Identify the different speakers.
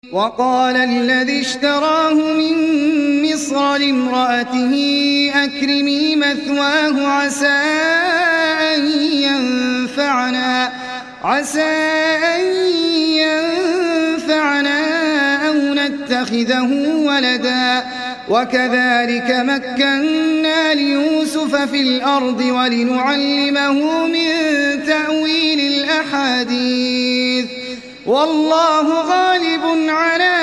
Speaker 1: وقال الذي اشتراه من مصر لامرأته أكرمي مثواه عسى أن ينفعنا أو نتخذه ولدا وكذلك مكنا ليوسف في الأرض ولنعلمه من تأويل الأحاديث والله غالب على